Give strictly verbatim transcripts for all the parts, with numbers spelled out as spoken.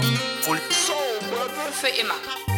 obwohl für immer.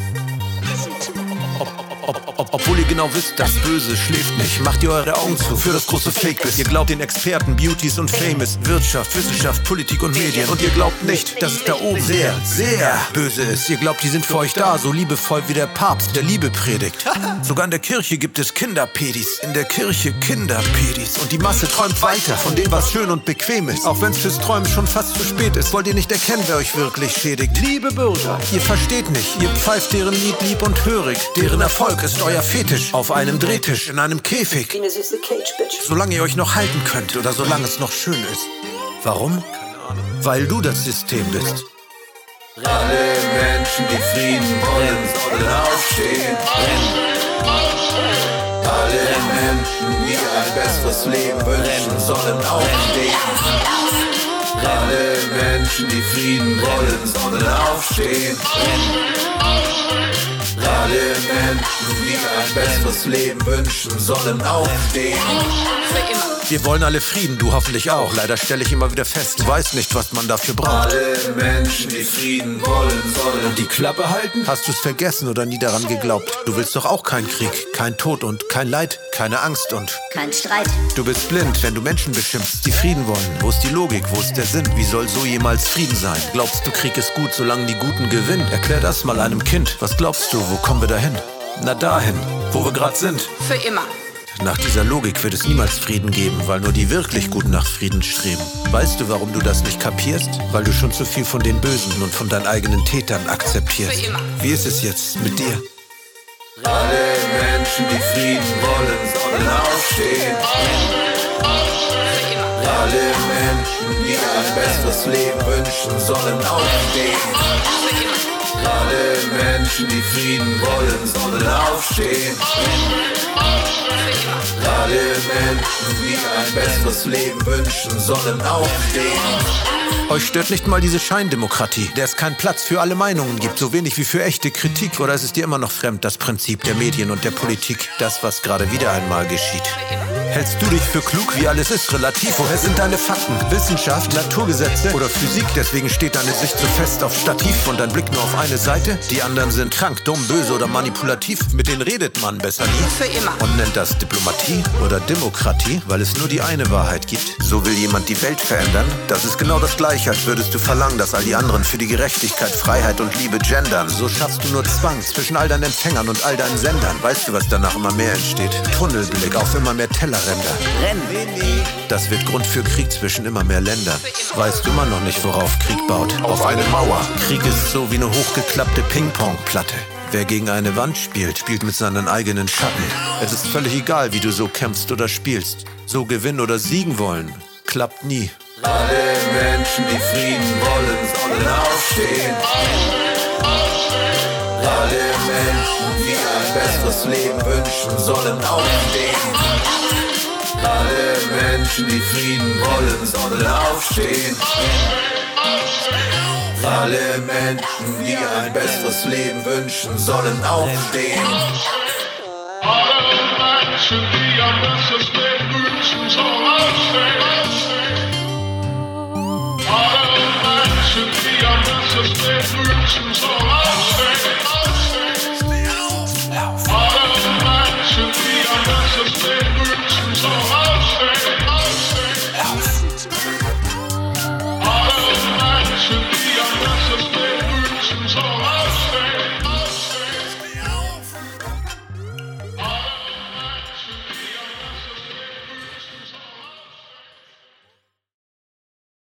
Ob, ob, ob, obwohl ihr genau wisst, das Böse schläft nicht. Macht ihr eure Augen zu für das große Fake-Biss. Ihr glaubt den Experten, Beauties und Famous, Wirtschaft, Wissenschaft, Politik und Medien. Und ihr glaubt nicht, dass es da oben sehr, sehr böse ist. Ihr glaubt, die sind für euch da, so liebevoll wie der Papst, der Liebe predigt. Sogar in der Kirche gibt es Kinderpedis. In der Kirche Kinderpedis. Und die Masse träumt weiter von dem, was schön und bequem ist. Auch wenn's fürs Träumen schon fast zu spät ist. Wollt ihr nicht erkennen, wer euch wirklich schädigt? Liebe Bürger, ihr versteht nicht. Ihr pfeift deren Lied lieb und hörig. Deren Erfolg ist euer Fetisch. Auf einem Drehtisch, in einem Käfig. Wie eine süße Cage-Bitch. Solange ihr euch noch halten könnt oder solange es noch schön ist. Warum? Keine Ahnung. Weil du das System bist. Alle Menschen, die Frieden wollen, sollen aufstehen. Alle Menschen, die ein besseres Leben wünschen, sollen aufstehen. Alle Menschen, die Frieden wollen, sollen aufstehen. Alle Menschen, die ein besseres Leben wünschen, sollen aufstehen. Für immer. Wir wollen alle Frieden, du hoffentlich auch. Leider stelle ich immer wieder fest, du weißt nicht, was man dafür braucht. Alle Menschen, die Frieden wollen, sollen Die Klappe halten? Hast du's vergessen oder nie daran geglaubt? Du willst doch auch keinen Krieg, kein Tod und kein Leid, keine Angst und Kein Streit. du bist blind, wenn du Menschen beschimpfst, die Frieden wollen. Wo ist die Logik, wo ist der Sinn? Wie soll so jemals Frieden sein? Glaubst du, Krieg ist gut, solange die Guten gewinnen? Erklär das mal einem Kind. Was glaubst du, wo kommen wir dahin? Na dahin, wo wir gerade sind. Für immer. Nach dieser Logik wird es niemals Frieden geben, weil nur die wirklich Guten nach Frieden streben. Weißt du, warum du das nicht kapierst? Weil du schon zu viel von den Bösen und von deinen eigenen Tätern akzeptierst. Für immer. Wie ist es jetzt mit dir? Alle Menschen, die Frieden wollen, sollen aufstehen. Für immer. Alle Menschen, die ein besseres Leben wünschen, sollen aufstehen. Für immer. Alle Menschen, die Frieden wollen, sollen aufstehen. Für immer. Alle Menschen, die ein besseres Leben wünschen, sollen aufstehen. Euch stört nicht mal diese Scheindemokratie, der es keinen Platz für alle Meinungen gibt, so wenig wie für echte Kritik. Oder ist es dir immer noch fremd, das Prinzip der Medien und der Politik, das, was gerade wieder einmal geschieht? Hältst du dich für klug, wie alles ist relativ? Woher sind deine Fakten? Wissenschaft, Naturgesetze oder Physik? Deswegen steht deine Sicht so fest auf Stativ und dein Blick nur auf eine Seite? Die anderen sind krank, dumm, böse oder manipulativ. Mit denen redet man besser nie. Für immer. Und nennt das Diplomatie oder Demokratie, weil es nur die eine Wahrheit gibt. So will jemand die Welt verändern? Das ist genau das Gleiche, als würdest du verlangen, dass all die anderen für die Gerechtigkeit, Freiheit und Liebe gendern. So schaffst du nur Zwang zwischen all deinen Empfängern und all deinen Sendern. Weißt du, was danach immer mehr entsteht? Tunnelblick auf immer mehr Tellerränder. Das wird Grund für Krieg zwischen immer mehr Ländern. Weißt du immer noch nicht, worauf Krieg baut? Auf eine Mauer. Krieg ist so wie eine hochgeklappte Ping-Pong-Platte. Wer gegen eine Wand spielt, spielt mit seinen eigenen Schatten. Es ist völlig egal, wie du so kämpfst oder spielst. So gewinnen oder siegen wollen, klappt nie. Alle Menschen, die Frieden wollen, sollen aufstehen. Alle Menschen, die ein besseres Leben wünschen, sollen aufstehen. Alle Menschen, die Frieden wollen, sollen aufstehen. Alle Menschen, die ein besseres Leben wünschen, sollen aufstehen. Alle Menschen, die ein besseres Leben wünschen, sollen aufstehen. Alle Menschen, die ein besseres Leben wünschen, sollen aufstehen. Alle Menschen, die ein besseres Leben wünschen, sollen aufstehen. Alle Menschen, die ein besseres